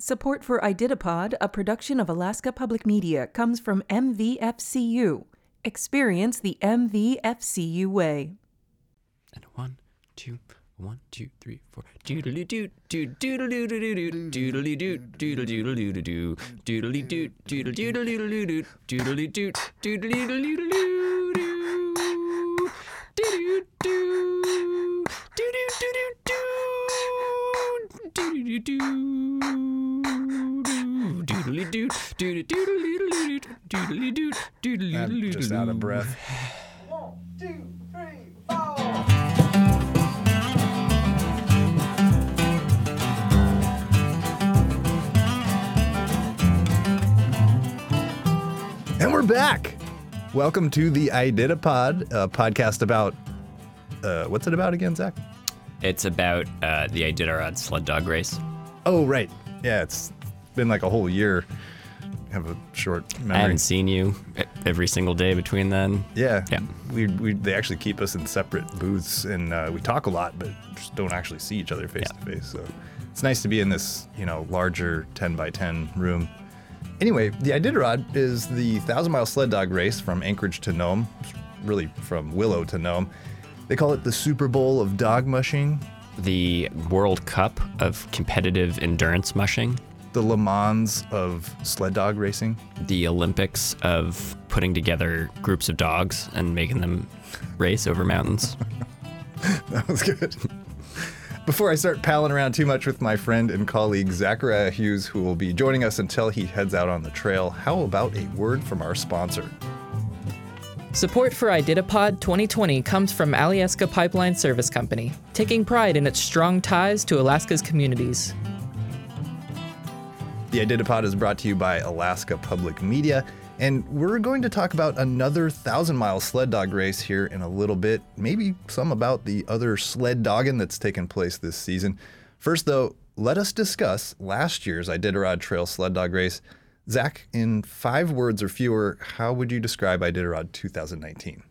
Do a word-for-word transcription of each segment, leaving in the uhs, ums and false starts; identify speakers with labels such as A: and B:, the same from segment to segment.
A: Support for iDidapod, a production of Alaska Public Media, comes from M V F C U. Experience the M V F C U way.
B: And one, two, one, two, three, four. Doodly doo, doo, doodly doo, doo, doo, doodly doo, doodly doodly doo, doo, doodly doo, doodly doodly doo, doo, doodly doo, doodly doodly doo, doo, doo, doo, doo, doo, doo, doo, doodly doo, doodly doodly doodly doo, doodly
C: I'm
B: doodly
C: just out of breath.
D: One, two, three, four.
C: And we're back. Welcome to the iDidapod, a podcast about, uh, what's it about again, Zach?
B: It's about uh, the Iditarod sled dog race.
C: Oh, right. Yeah, it's been like a whole year. I have a short memory.
B: I haven't seen you every single day between then.
C: Yeah.
B: Yeah.
C: We, we they actually keep us in separate booths, and uh, we talk a lot, but just don't actually see each other face to face. So it's nice to be in this, you know, larger ten by ten room. Anyway, the Iditarod is the thousand mile sled dog race from Anchorage to Nome, really from Willow to Nome. They call it the Super Bowl of dog mushing,
B: The World Cup of competitive endurance mushing,
C: the Le Mans of sled dog racing.
B: the Olympics of putting together groups of dogs and making them race over mountains.
C: That was good. Before I start palling around too much with my friend and colleague Zachariah Hughes, who will be joining us until he heads out on the trail, how about a word from our sponsor?
E: Support for iDidapod twenty twenty comes from Alyeska Pipeline Service Company, taking pride in its strong ties to Alaska's communities.
C: The iDidapod is brought to you by Alaska Public Media, and we're going to talk about another thousand mile sled dog race here in a little bit, maybe some about the other sled dogging that's taken place this season. First, though, let us discuss last year's Iditarod Trail sled dog race. Zach, in five words or fewer, how would you describe Iditarod twenty nineteen?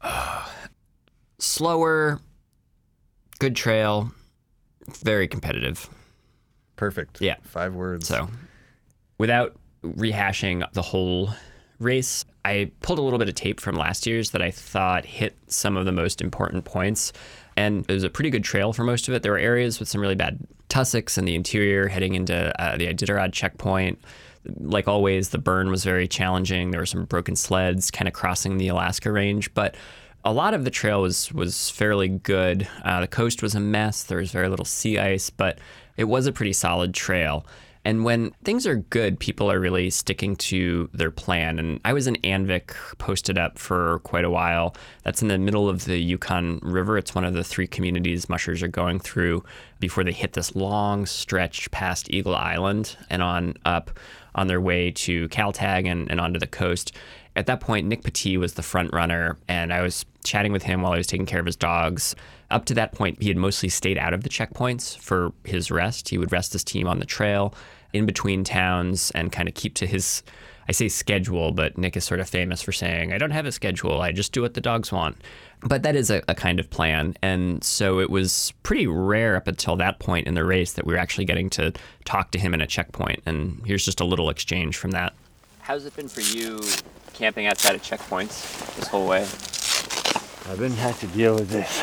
B: Slower, good trail, very competitive.
C: Perfect.
B: Yeah.
C: Five words.
B: So, without rehashing the whole race, I pulled a little bit of tape from last year's that I thought hit some of the most important points. And it was a pretty good trail for most of it. There were areas with some really bad tussocks in the interior heading into uh, the Iditarod checkpoint. Like always, the burn was very challenging. There were some broken sleds kind of crossing the Alaska range, but a lot of the trail was was fairly good. Uh, the coast was a mess. There was very little sea ice, but it was a pretty solid trail. And when things are good, people are really sticking to their plan. And I was in Anvik, posted up for quite a while. That's in the middle of the Yukon River. It's one of the three communities mushers are going through before they hit this long stretch past Eagle Island and on up on their way to Kaltag and, and onto the coast. At that point, Nick Petit was the front runner, and I was chatting with him while I was taking care of his dogs. Up to that point, he had mostly stayed out of the checkpoints for his rest. He would rest his team on the trail in between towns and kind of keep to his, I say schedule, but Nick is sort of famous for saying, I don't have a schedule, I just do what the dogs want. But that is a, a kind of plan. And so it was pretty rare up until that point in the race that we were actually getting to talk to him in a checkpoint. And here's just a little exchange from that. How's it been for you camping outside of checkpoints this whole way?
F: I've been had to deal with this.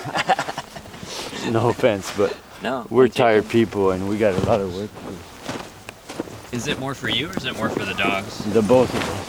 F: No offense, but
B: No.
F: we're tired people and we got a lot of work to do.
B: Is it more for you or is it more for the dogs?
F: The both of us.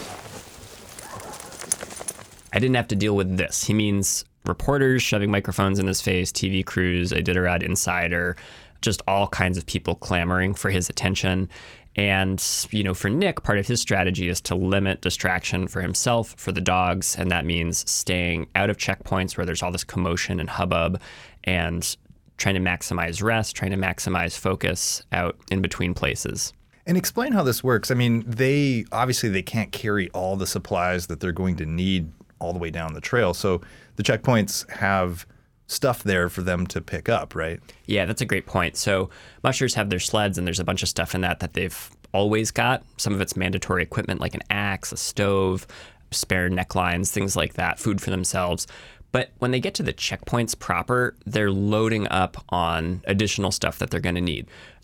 B: I didn't have to deal with this. He means reporters shoving microphones in his face, T V crews, Iditarod Insider, just all kinds of people clamoring for his attention. And, you know, for Nick, part of his strategy is to limit distraction for himself, for the dogs, and that means staying out of checkpoints where there's all this commotion and hubbub and trying to maximize rest, trying to maximize focus out in between places.
C: And explain how this works. I mean, they obviously they can't carry all the supplies that they're going to need all the way down the trail. So the checkpoints have stuff there for them to pick up, right?
B: Yeah, that's a great point. So mushers have their sleds, and there's a bunch of stuff in that that they've always got. Some of it's mandatory equipment like an axe, a stove, spare necklines, things like that, food for themselves. But when they get to the checkpoints proper, they're loading up on additional stuff that they're going to need.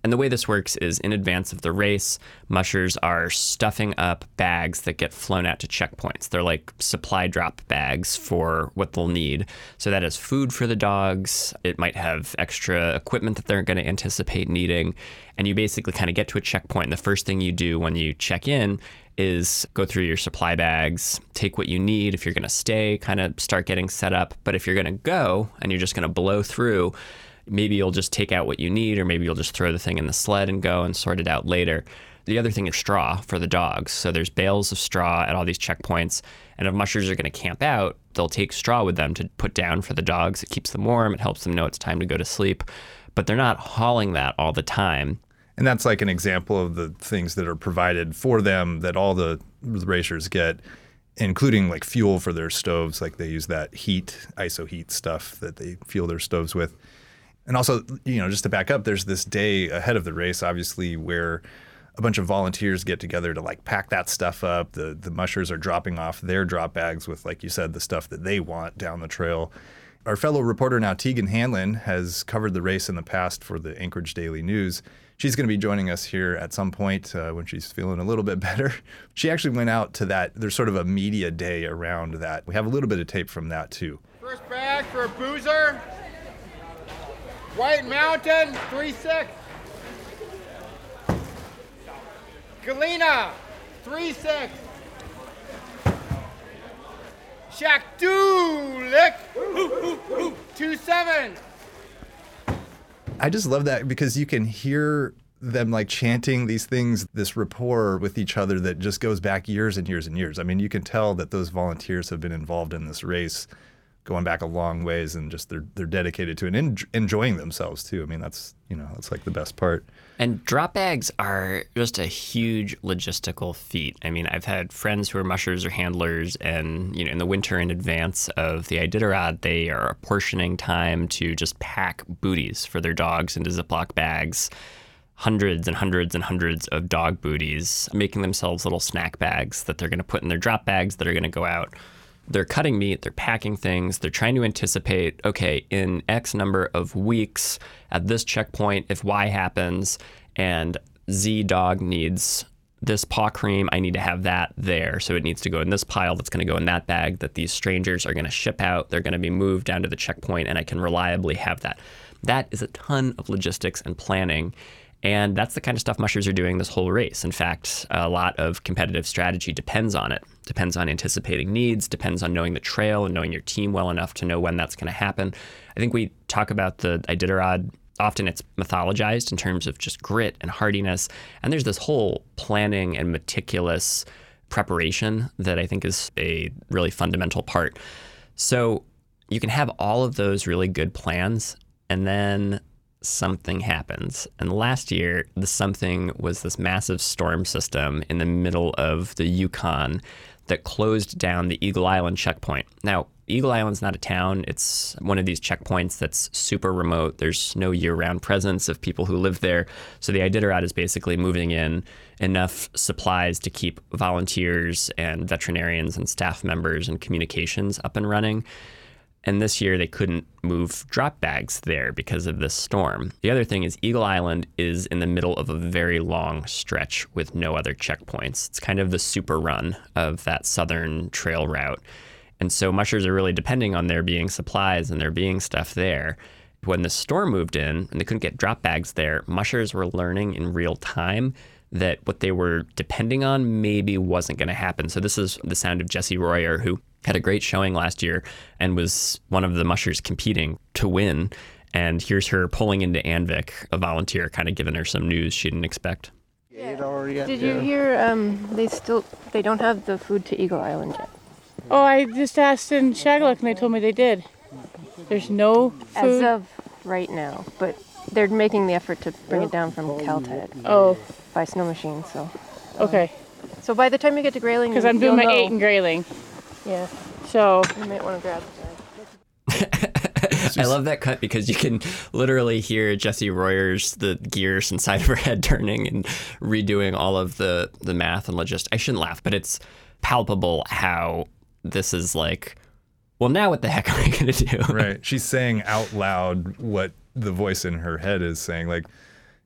B: And the way this works is in advance of the race, mushers are stuffing up bags that get flown out to checkpoints. They're like supply drop bags for what they'll need. So that is food for the dogs. It might have extra equipment that they're going to anticipate needing. And you basically kind of get to a checkpoint. And the first thing you do when you check in is go through your supply bags, take what you need. If you're going to stay, kind of start getting set up. But if you're going to go and you're just going to blow through, maybe you'll just take out what you need, or maybe you'll just throw the thing in the sled and go and sort it out later. The other thing is straw for the dogs. So there's bales of straw at all these checkpoints. And if mushers are going to camp out, they'll take straw with them to put down for the dogs. It keeps them warm. It helps them know it's time to go to sleep. But they're not hauling that all the time.
C: And that's like an example of the things that are provided for them that all the racers get, including like fuel for their stoves. Like they use that heat, iso heat stuff that they fuel their stoves with. And also, you know, just to back up, there's this day ahead of the race, obviously, where a bunch of volunteers get together to like pack that stuff up. The the mushers are dropping off their drop bags with, like you said, the stuff that they want down the trail. Our fellow reporter now, Tegan Hanlon, has covered the race in the past for the Anchorage Daily News. She's going to be joining us here at some point uh, when she's feeling a little bit better. She actually went out to that. There's sort of a media day around that. We have a little bit of tape from that, too.
D: First bag for Boozer. White Mountain, three six. Galena, three six. Shakdulik, two seven.
C: I just love that because you can hear them like chanting these things, this rapport with each other that just goes back years and years and years. I mean, you can tell that those volunteers have been involved in this race going back a long ways, and just they're they're dedicated to it and en- enjoying themselves too. I mean, that's, you know, that's like the best part.
B: And drop bags are just a huge logistical feat. I mean, I've had friends who are mushers or handlers, and, you know, in the winter in advance of the Iditarod, they are apportioning time to just pack booties for their dogs into Ziploc bags, hundreds and hundreds and hundreds of dog booties, making themselves little snack bags that they're going to put in their drop bags that are going to go out. They're cutting meat, they're packing things, they're trying to anticipate, okay, in X number of weeks at this checkpoint, if Y happens and Z dog needs this paw cream, I need to have that there. So it needs to go in this pile that's going to go in that bag that these strangers are going to ship out. They're going to be moved down to the checkpoint, and I can reliably have that. That is a ton of logistics and planning. And that's the kind of stuff mushers are doing this whole race. In fact, a lot of competitive strategy depends on it. Depends on anticipating needs, depends on knowing the trail and knowing your team well enough to know when that's going to happen. I think we talk about the Iditarod, often it's mythologized in terms of just grit and hardiness. And there's this whole planning and meticulous preparation that I think is a really fundamental part. So you can have all of those really good plans, and then something happens. And last year, the something was this massive storm system in the middle of the Yukon that closed down the Eagle Island checkpoint. Now, Eagle Island's not a town. It's one of these checkpoints that's super remote. There's no year-round presence of people who live there. So the Iditarod is basically moving in enough supplies to keep volunteers and veterinarians and staff members and communications up and running. And this year they couldn't move drop bags there because of this storm. The other thing is Eagle Island is in the middle of a very long stretch with no other checkpoints. It's kind of the super run of that southern trail route. And so mushers are really depending on there being supplies and there being stuff there. When the storm moved in and they couldn't get drop bags there, mushers were learning in real time that what they were depending on maybe wasn't going to happen. So this is the sound of Jessie Royer, who had a great showing last year and was one of the mushers competing to win. And here's her pulling into Anvik, a volunteer, kind of giving her some news she didn't expect.
G: Yeah. Did you hear um, they still they don't have the food to Eagle Island yet?
H: Oh, I just asked in Shagaluk and they told me they did. There's no food?
G: As of right now, but they're making the effort to bring it down from Caltech.
H: Oh.
G: By snow machine, so.
H: Okay.
G: So by the time you get to Grayling,
H: because I'm doing my
G: know.
H: eight in Grayling.
G: Yeah.
H: So.
G: You might want to grab the
B: I love that cut because you can literally hear Jessie Royer's, the gears inside of her head turning and redoing all of the, the math and logistics. I shouldn't laugh, but it's palpable how this is like, well, now what the heck am I going to do?
C: Right. She's saying out loud what the voice in her head is saying. Like,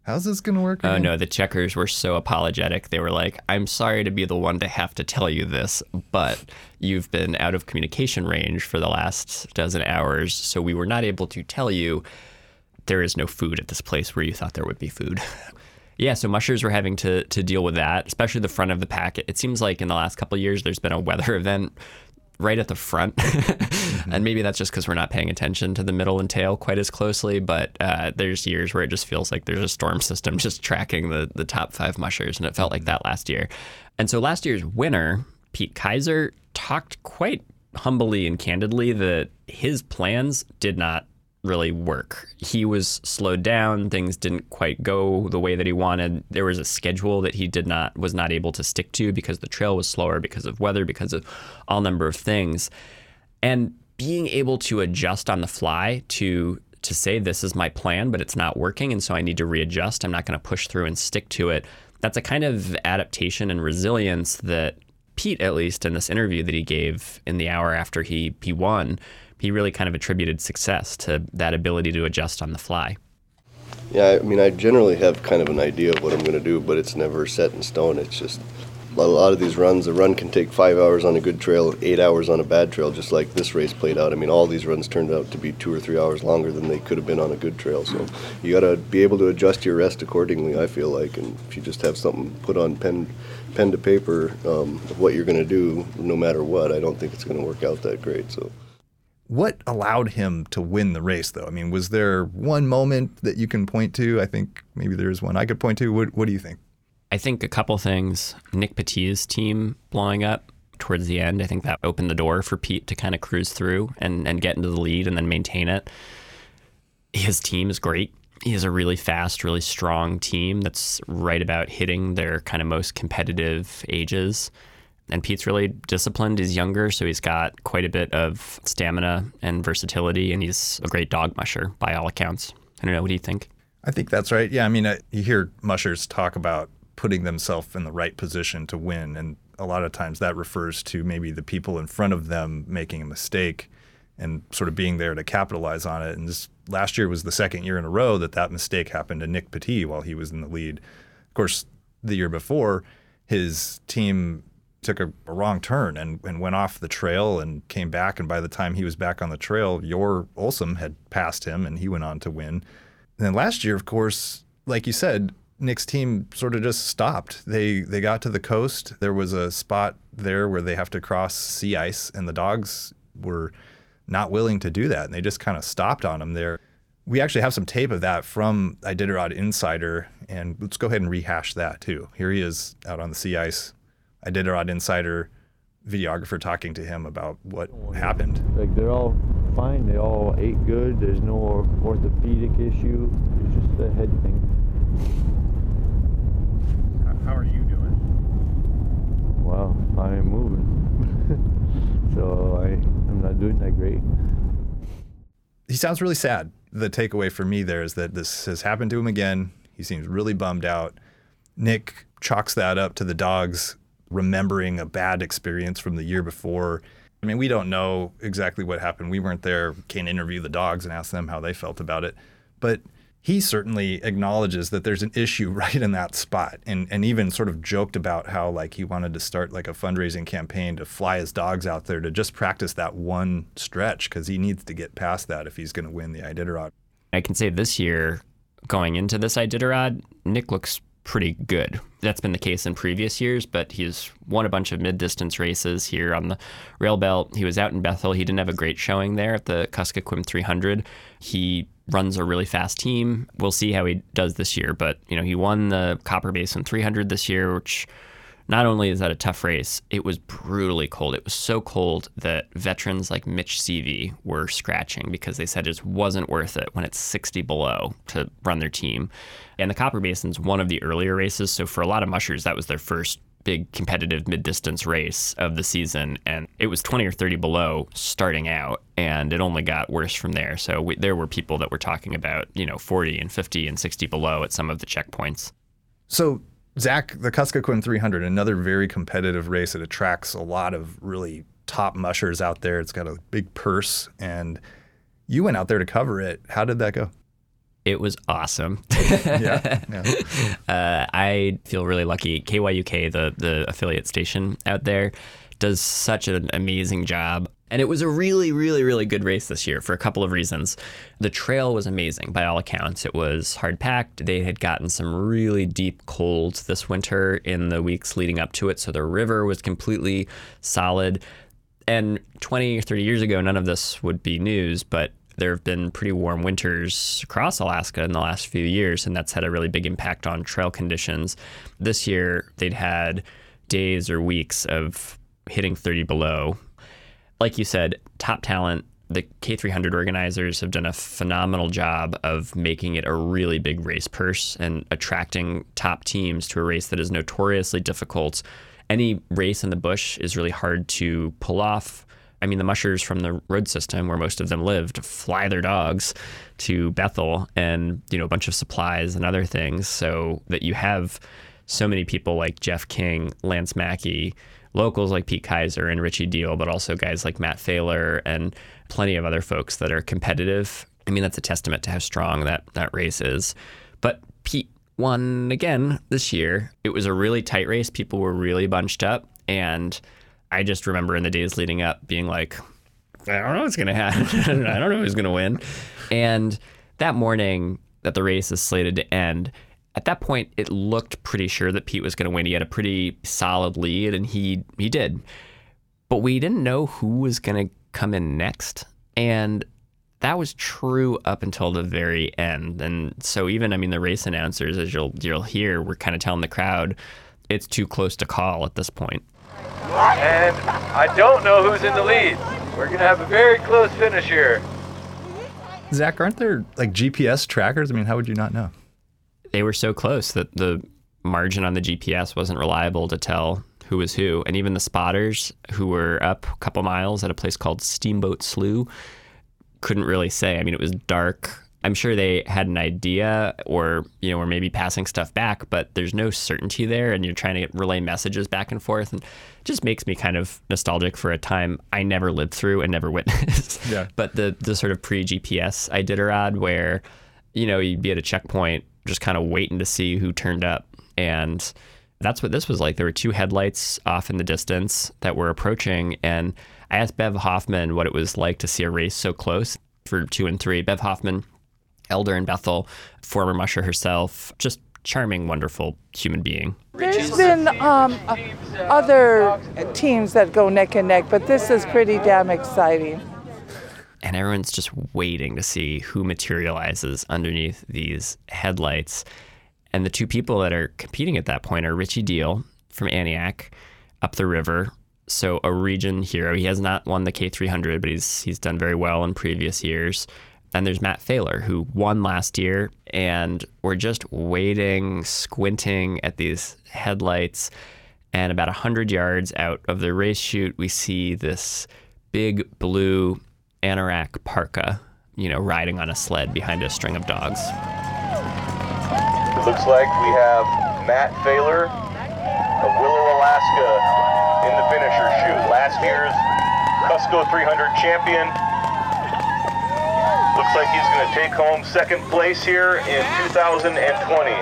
C: How's this going to work?
B: Oh,
C: again?
B: no, the checkers were so apologetic. They were like, I'm sorry to be the one to have to tell you this, but you've been out of communication range for the last dozen hours, so we were not able to tell you there is no food at this place where you thought there would be food. Yeah, so mushers were having to to deal with that, especially the front of the pack. It seems like in the last couple of years, there's been a weather event right at the front. Mm-hmm. And maybe that's just because we're not paying attention to the middle and tail quite as closely. But uh, there's years where it just feels like there's a storm system just tracking the, the top five mushers. And it felt like that last year. And so last year's winner, Pete Kaiser, talked quite humbly and candidly that his plans did not really work. He was slowed down. Things didn't quite go the way that he wanted. There was a schedule that he did not was not able to stick to because the trail was slower, because of weather, because of all number of things. And being able to adjust on the fly to to say this is my plan, but it's not working, and so I need to readjust. I'm not going to push through and stick to it. That's a kind of adaptation and resilience that Pete, at least in this interview that he gave in the hour after he he won, he really kind of attributed success to that ability to adjust on the fly.
I: Yeah, I mean, I generally have kind of an idea of what I'm going to do, but it's never set in stone. It's just a lot of these runs, the run can take five hours on a good trail, eight hours on a bad trail, just like this race played out. I mean, all these runs turned out to be two or three hours longer than they could have been on a good trail. So you got to be able to adjust your rest accordingly, I feel like. And if you just have something put on pen, pen to paper um, of what you're going to do, no matter what, I don't think it's going to work out that great. So.
C: What allowed him to win the race, though? I mean, was there one moment that you can point to? I think maybe there's one I could point to. What, what do you think?
B: I think a couple things. Nick Petit's team blowing up towards the end, I think that opened the door for Pete to kind of cruise through and, and get into the lead and then maintain it. His team is great. He has a really fast, really strong team that's right about hitting their kind of most competitive ages. And Pete's really disciplined. He's younger, so he's got quite a bit of stamina and versatility, and he's a great dog musher by all accounts. I don't know, what do you think?
C: I think that's right. Yeah, I mean, uh, you hear mushers talk about putting themselves in the right position to win, and a lot of times that refers to maybe the people in front of them making a mistake and sort of being there to capitalize on it. And this last year was the second year in a row that that mistake happened to Nick Petit while he was in the lead. Of course, the year before, his team took a, a wrong turn and, and went off the trail and came back. And by the time he was back on the trail, Yor Olsum had passed him and he went on to win. And then last year, of course, like you said, Nick's team sort of just stopped. They they got to the coast. There was a spot there where they have to cross sea ice, and the dogs were not willing to do that. And they just kind of stopped on them there. We actually have some tape of that from Iditarod Insider, and let's go ahead and rehash that too. Here he is out on the sea ice. Iditarod Insider videographer talking to him about what happened.
F: Like, they're all fine. They all ate good. There's no orthopedic issue. It's just a head thing.
C: How are you doing?
F: Well, I'm moving. So I, I'm not doing that great.
C: He sounds really sad. The takeaway for me there is that this has happened to him again. He seems really bummed out. Nick chalks that up to the dogs remembering a bad experience from the year before. I mean, we don't know exactly what happened. We weren't there. Can't interview the dogs and ask them how they felt about it. But he certainly acknowledges that there's an issue right in that spot, and and even sort of joked about how like he wanted to start like a fundraising campaign to fly his dogs out there to just practice that one stretch, because he needs to get past that if he's going to win the Iditarod.
B: I can say this year, going into this Iditarod, Nick looks pretty good. That's been the case in previous years, but he's won a bunch of mid-distance races here on the rail belt. He was out in Bethel. He didn't have a great showing there at the Kuskokwim three hundred. He runs a really fast team. We'll see how he does this year, but you know, he won the Copper Basin three hundred this year, which not only is that a tough race, it was brutally cold. It was so cold that veterans like Mitch Seavey were scratching because they said it just wasn't worth it when it's sixty below to run their team. And the Copper Basin's one of the earlier races, so for a lot of mushers, that was their first big competitive mid-distance race of the season, and it was twenty or thirty below starting out, and it only got worse from there. So we, there were people that were talking about, you know, forty and fifty and sixty below at some of the checkpoints.
C: So Zach, the Kuskokwim three hundred, another very competitive race. It attracts a lot of really top mushers out there. It's got a big purse, and you went out there to cover it. How did that go?
B: It was awesome.
C: yeah, yeah.
B: Uh, I feel really lucky. K Y U K, the, the affiliate station out there, does such an amazing job. And it was a really, really, really good race this year for a couple of reasons. The trail was amazing by all accounts. It was hard packed. They had gotten some really deep colds this winter in the weeks leading up to it. So the river was completely solid. And twenty or thirty years ago, none of this would be news, but there have been pretty warm winters across Alaska in the last few years, and that's had a really big impact on trail conditions. This year, they'd had days or weeks of hitting thirty below. Like you said, top talent. The K three hundred organizers have done a phenomenal job of making it a really big race purse and attracting top teams to a race that is notoriously difficult. Any race in the bush is really hard to pull off. I mean, the mushers from the road system where most of them lived fly their dogs to Bethel and, you know, a bunch of supplies and other things, so that you have so many people like Jeff King, Lance Mackey, locals like Pete Kaiser and Richie Deal, but also guys like Matt Thaler and plenty of other folks that are competitive. I mean, that's a testament to how strong that, that race is. But Pete won again this year. It was a really tight race. People were really bunched up, and I just remember in the days leading up being like, I don't know what's going to happen. I don't know who's going to win. And that morning that the race is slated to end, at that point, it looked pretty sure that Pete was going to win. He had a pretty solid lead, and he he did. But we didn't know who was going to come in next. And that was true up until the very end. And so even, I mean, the race announcers, as you'll you'll hear, were kind of telling the crowd, it's too close to call at this point.
F: And I don't know who's in the lead. We're going to have a very close finish here.
C: Zach, aren't there like G P S trackers? I mean, how would you not know?
B: They were so close that the margin on the G P S wasn't reliable to tell who was who. And even the spotters who were up a couple miles at a place called Steamboat Slough couldn't really say. I mean, it was dark. I'm sure they had an idea, or, you know, or maybe passing stuff back, but there's no certainty there, and you're trying to relay messages back and forth, and it just makes me kind of nostalgic for a time I never lived through and never witnessed. Yeah. But the the sort of pre-G P S Iditarod where, you know, you'd be at a checkpoint just kind of waiting to see who turned up, and that's what this was like. There were two headlights off in the distance that were approaching, and I asked Bev Hoffman what it was like to see a race so close for two and three. Bev Hoffman, elder in Bethel, former musher herself, just charming, wonderful human being.
J: There's been um, uh, other teams that go neck and neck, but this is pretty damn exciting.
B: And everyone's just waiting to see who materializes underneath these headlights. And the two people that are competing at that point are Richie Deal from Aniak up the river. So a region hero. He has not won the K three hundred, but he's he's done very well in previous years. And there's Matt Thaler, who won last year, and we're just waiting, squinting at these headlights. And about one hundred yards out of the race chute, we see this big blue anorak parka, you know, riding on a sled behind a string of dogs.
F: It looks like we have Matt Thaler of Willow, Alaska in the finisher chute. Last year's Cusco three hundred champion. Looks like he's going to take home second place here in two thousand twenty.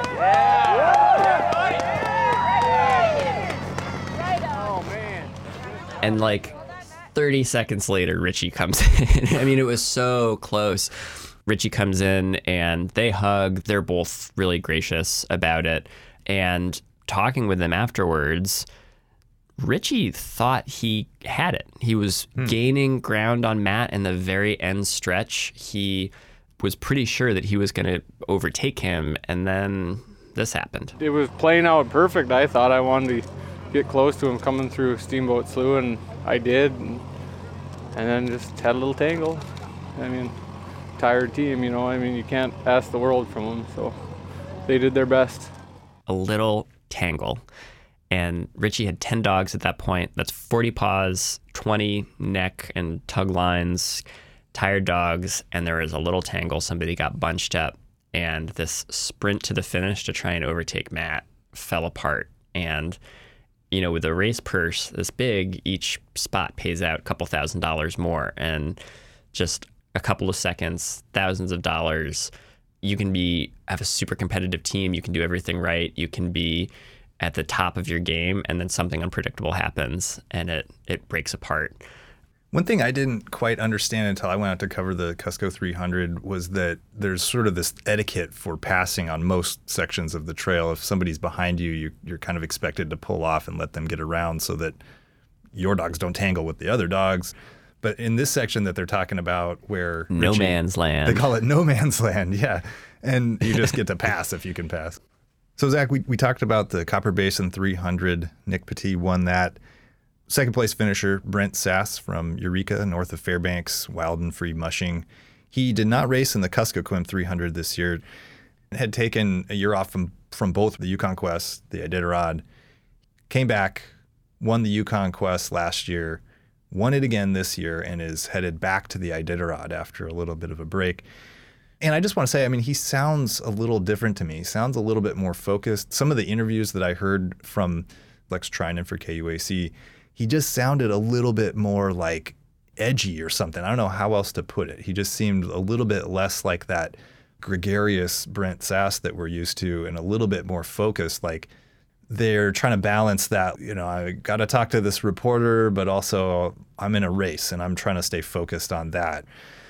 B: And like thirty seconds later, Richie comes in. I mean, it was so close. Richie comes in and they hug. They're both really gracious about it. And talking with them afterwards, Richie thought he had it. He was hmm. gaining ground on Matt in the very end stretch. He was pretty sure that he was going to overtake him, and then this happened.
K: It was playing out perfect. I thought I wanted to get close to him coming through Steamboat Slough, and I did, and, and then just had a little tangle. I mean, tired team, you know, I mean, you can't ask the world from them, so they did their best.
B: A little tangle. And Richie had ten dogs at that point. That's forty paws, twenty neck and tug lines, tired dogs, and there was a little tangle. Somebody got bunched up, and this sprint to the finish to try and overtake Matt fell apart. And, you know, with a race purse this big, each spot pays out a couple thousand dollars more. And just a couple of seconds, thousands of dollars, you can be have a super competitive team. You can do everything right. You can be at the top of your game, and then something unpredictable happens and it, it breaks apart.
C: One thing I didn't quite understand until I went out to cover the Cusco three hundred was that there's sort of this etiquette for passing on most sections of the trail. If somebody's behind you, you you're kind of expected to pull off and let them get around so that your dogs don't tangle with the other dogs. But in this section that they're talking about where
B: No
C: Richie,
B: man's land.
C: They call it no man's land, yeah. And you just get to pass if you can pass. So Zach, we, we talked about the Copper Basin three hundred. Nick Petit won that. Second place finisher, Brent Sass from Eureka, north of Fairbanks, wild and free mushing. He did not race in the Kuskokwim three hundred this year. Had taken a year off from, from both the Yukon Quest, the Iditarod. Came back, won the Yukon Quest last year, won it again this year, and is headed back to the Iditarod after a little bit of a break. And I just want to say, I mean, he sounds a little different to me. He sounds a little bit more focused. Some of the interviews that I heard from Lex Trinan for K U A C, he just sounded a little bit more like edgy or something. I don't know how else to put it. He just seemed a little bit less like that gregarious Brent Sass that we're used to, and a little bit more focused. Like they're trying to balance that, you know, I got to talk to this reporter, but also I'm in a race and I'm trying to stay focused on that.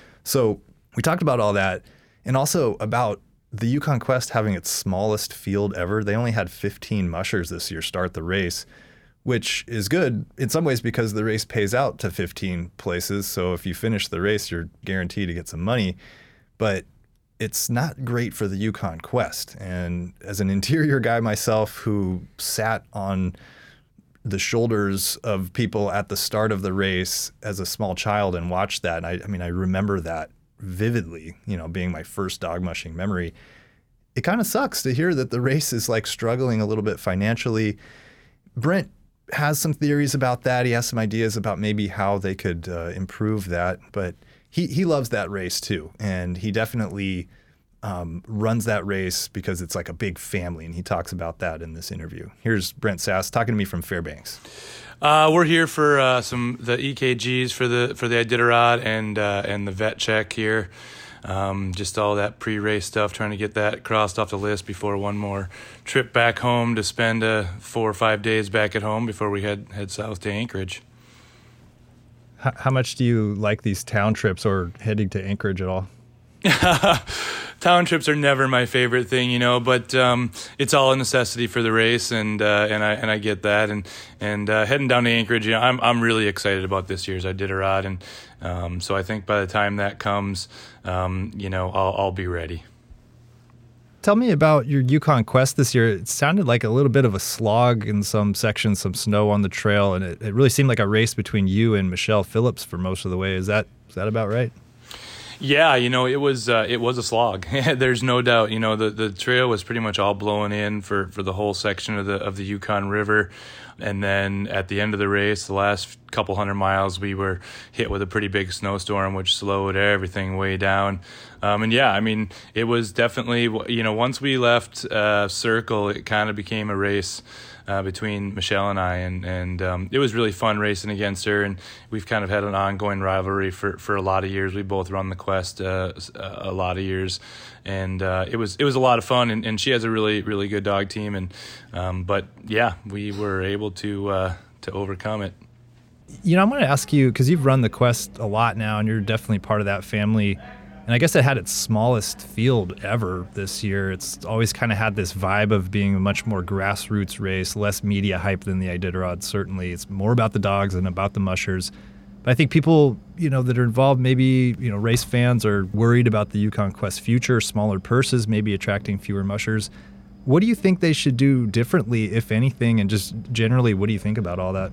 C: So we talked about all that, and also about the Yukon Quest having its smallest field ever. They only had fifteen mushers this year start the race, which is good in some ways because the race pays out to fifteen places. So if you finish the race, you're guaranteed to get some money. But it's not great for the Yukon Quest. And as an interior guy myself who sat on the shoulders of people at the start of the race as a small child and watched that, and I, I mean, I remember that vividly, you know, being my first dog mushing memory. It kind of sucks to hear that the race is like struggling a little bit financially. Brent has some theories about that. He has some ideas about maybe how they could uh, improve that, but he, he loves that race too. And he definitely um, runs that race because it's like a big family. And he talks about that in this interview. Here's Brent Sass talking to me from Fairbanks.
L: Uh, we're here for uh, some the E K Gs for the for the Iditarod and uh, and the vet check here. Um, just all that pre-race stuff, trying to get that crossed off the list before one more trip back home to spend uh, four or five days back at home before we head head south to Anchorage.
C: How, how much do you like these town trips or heading to Anchorage at all?
L: Town trips are never my favorite thing, you know, but um, it's all a necessity for the race, and uh, and I and I get that, and and uh, heading down to Anchorage, you know, I'm I'm really excited about this year's Iditarod, and um, so I think by the time that comes, um, you know, I'll I'll be ready.
C: Tell me about your Yukon Quest this year. It sounded like a little bit of a slog in some sections, some snow on the trail, and it, it really seemed like a race between you and Michelle Phillips for most of the way. Is that is that about right?
L: Yeah, you know, it was uh, it was a slog. There's no doubt. You know, the, the trail was pretty much all blowing in for, for the whole section of the of the Yukon River, and then at the end of the race, the last couple hundred miles, we were hit with a pretty big snowstorm, which slowed everything way down. Um, and yeah, I mean, it was definitely, you know, once we left uh, Circle, it kind of became a race Uh, between Michelle and I, and and um, it was really fun racing against her, and we've kind of had an ongoing rivalry for, for a lot of years. We both run the Quest uh, a lot of years, and uh, it was it was a lot of fun, and, and she has a really really good dog team, and um, but yeah, we were able to uh, to overcome it.
C: You know, I'm going to ask you, because you've run the Quest a lot now, and you're definitely part of that family. And I guess it had its smallest field ever this year. It's always kind of had this vibe of being a much more grassroots race, less media hype than the Iditarod, certainly. It's more about the dogs than about the mushers. But I think people, you know, that are involved, maybe, you know, race fans are worried about the Yukon Quest future, smaller purses, maybe attracting fewer mushers. What do you think they should do differently, if anything? And just generally, what do you think about all that?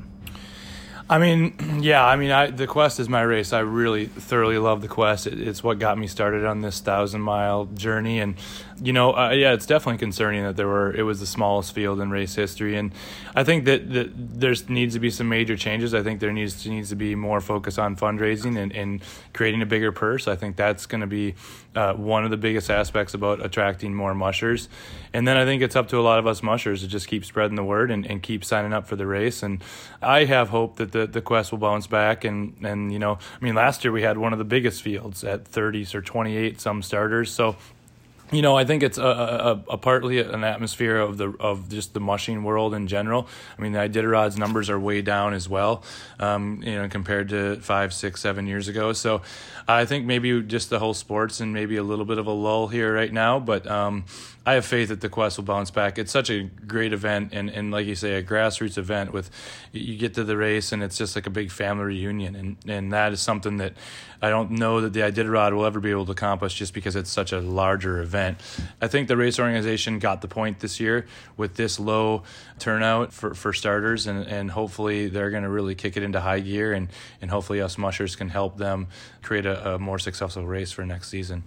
L: I mean, yeah, I mean, I, the Quest is my race. I really thoroughly love the Quest. It, it's what got me started on this thousand mile journey. And, you know, uh, yeah, it's definitely concerning that there were, it was the smallest field in race history. And I think that, that there needs to be some major changes. I think there needs to, needs to be more focus on fundraising and, and creating a bigger purse. I think that's going to be uh, one of the biggest aspects about attracting more mushers. And then I think it's up to a lot of us mushers to just keep spreading the word and, and keep signing up for the race. And I have hope that the, the Quest will bounce back. And, and, you know, I mean, last year we had one of the biggest fields at thirties or twenty-eight, some starters. So You know, I think it's a, a, a partly an atmosphere of the of just the mushing world in general. I mean, the Iditarod's numbers are way down as well, um, you know, compared to five, six, seven years ago. So I think maybe just the whole sports and maybe a little bit of a lull here right now. But um, I have faith that the Quest will bounce back. It's such a great event, and, and like you say, a grassroots event with you get to the race and it's just like a big family reunion, and, and that is something that I don't know that the Iditarod will ever be able to accomplish just because it's such a larger event. I think the race organization got the point this year with this low turnout for, for starters, and, and hopefully they're going to really kick it into high gear, and, and hopefully us mushers can help them create a, a more successful race for next season.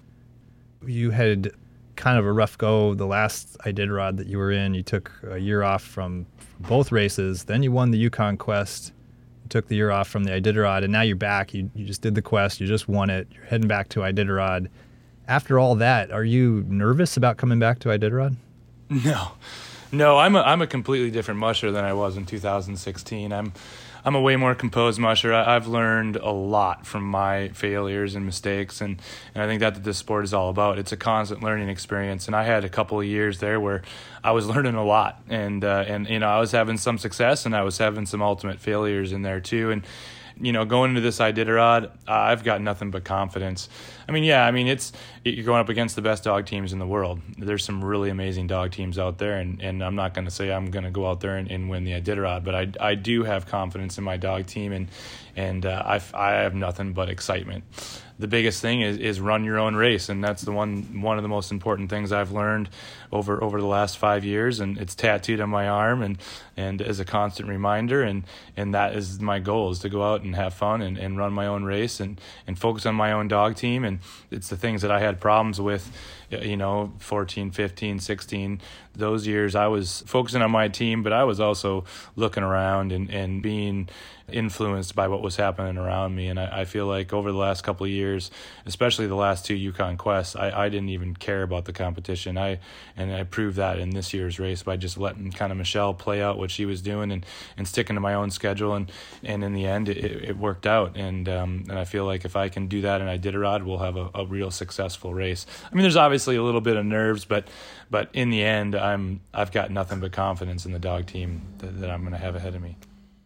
M: You had kind of a rough go the last Iditarod that you were in. You took a year off from both races, then you won the Yukon Quest, you took the year off from the Iditarod, and now you're back. You, you just did the Quest, you just won it, you're heading back to Iditarod. After all that, are you nervous about coming back to Iditarod?
L: No, no. I'm a I'm a completely different musher than I was in two thousand sixteen. I'm I'm a way more composed musher. I, I've learned a lot from my failures and mistakes, and, and I think that's what this sport is all about. It's a constant learning experience, and I had a couple of years there where I was learning a lot, and uh, and you know I was having some success, and I was having some ultimate failures in there too, and. You know, going into this Iditarod, uh, I've got nothing but confidence. I mean, yeah, I mean, it's you're going up against the best dog teams in the world. There's some really amazing dog teams out there, and, and I'm not going to say I'm going to go out there and, and win the Iditarod, but I, I do have confidence in my dog team, and and uh, I, I have nothing but excitement. The biggest thing is, is run your own race, and that's the one one of the most important things I've learned over over the last five years, and it's tattooed on my arm, and and as a constant reminder, and and that is my goal, is to go out and have fun and, and run my own race and and focus on my own dog team. And it's the things that I had problems with, you know, fourteen, fifteen, sixteen, those years I was focusing on my team, but I was also looking around and, and being influenced by what was happening around me. And I, I feel like over the last couple of years, especially the last two Yukon Quests, I, I didn't even care about the competition. I and I proved that in this year's race by just letting kind of Michelle play out what she was doing and, and sticking to my own schedule. And, and in the end, it, it worked out. And um, and I feel like if I can do that in Iditarod, we'll have a, a real successful race. I mean, there's obviously a little bit of nerves, but but in the end, I'm I've got nothing but confidence in the dog team that, that I'm going to have ahead of me.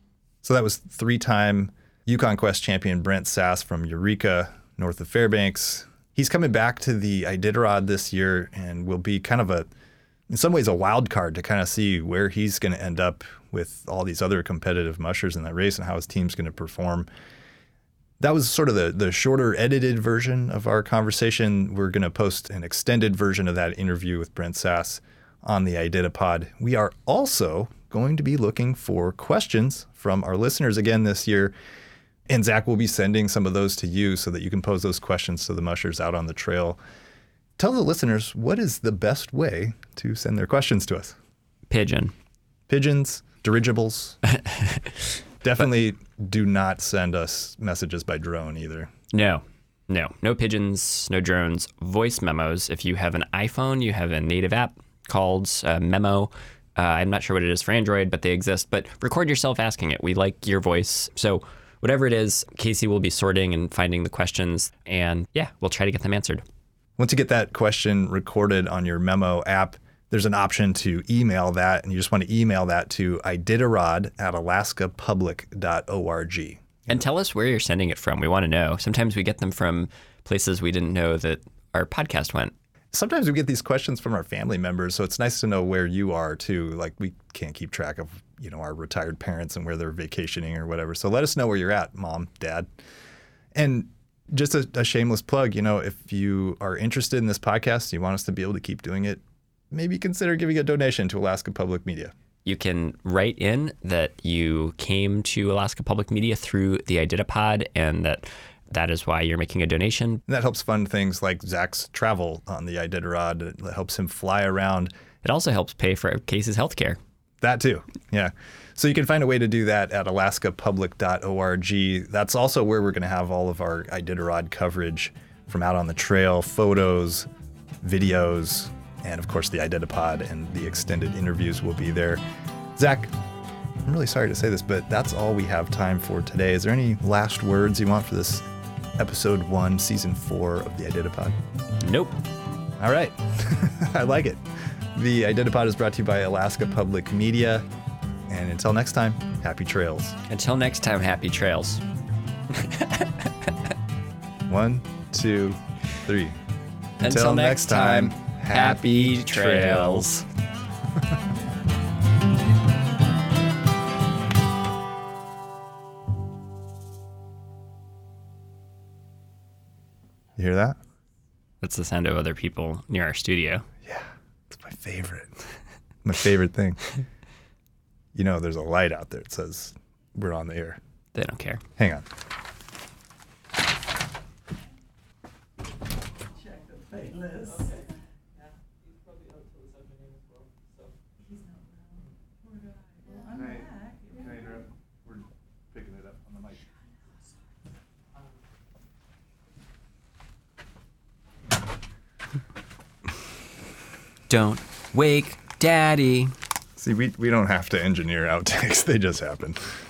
C: So that was three-time Yukon Quest champion Brent Sass from Eureka, north of Fairbanks. He's coming back to the Iditarod this year and will be kind of a, in some ways, a wild card to kind of see where he's going to end up with all these other competitive mushers in that race and how his team's going to perform. That was sort of the, the shorter edited version of our conversation. We're going to post an extended version of that interview with Brent Sass on the Iditapod. We are also going to be looking for questions from our listeners again this year. And Zach will be sending some of those to you so that you can pose those questions to the mushers out on the trail. Tell the listeners, what is the best way to send their questions to us?
B: Pigeon.
C: Pigeons, dirigibles. Definitely do not send us messages by drone either.
B: No, no, no pigeons, no drones. Voice memos. If you have an iPhone, you have a native app called uh, Memo. Uh, I'm not sure what it is for Android, but they exist. But record yourself asking it. We like your voice. So whatever it is, Casey will be sorting and finding the questions. And yeah, we'll try to get them answered.
C: Once you get that question recorded on your Memo app, there's an option to email that. And you just want to email that to iditarod at alaska public dot org.
B: And tell us where you're sending it from. We want to know. Sometimes we get them from places we didn't know that our podcast went.
C: Sometimes we get these questions from our family members, so it's nice to know where you are too. Like we can't keep track of, you know, our retired parents and where they're vacationing or whatever. So let us know where you're at, Mom, Dad. And just a, a shameless plug, you know, if you are interested in this podcast, you want us to be able to keep doing it, maybe consider giving a donation to Alaska Public Media.
B: You can write in that you came to Alaska Public Media through the Iditapod and that that is why you're making a donation.
C: And that helps fund things like Zach's travel on the Iditarod. It helps him fly around.
B: It also helps pay for Casey's healthcare.
C: That too, yeah. So you can find a way to do that at alaska public dot org. That's also where we're going to have all of our Iditarod coverage from out on the trail, photos, videos, and of course the Iditapod and the extended interviews will be there. Zach, I'm really sorry to say this, but that's all we have time for today. Is there any last words you want for this episode one, season four of the Iditapod?
B: Nope.
C: All right. I like it. The IDITAPod is brought to you by Alaska Public Media. And until next time, happy trails.
B: Until next time, happy trails.
C: One, two, three.
B: Until, Until next time, happy, happy trails.
C: You hear that?
B: That's the sound of other people near our studio.
C: Yeah, it's my favorite. My favorite thing. You know, there's a light out there that says we're on the air.
B: They don't care.
C: Hang on.
J: Check the playlist. Okay. Yeah, he's probably out till this afternoon as well. So he's not around. Poor guy. Well, I'm back.
C: Can I interrupt? We're picking it up on the mic.
B: Don't wake Daddy.
C: See, we, we don't have to engineer outtakes. They just happen.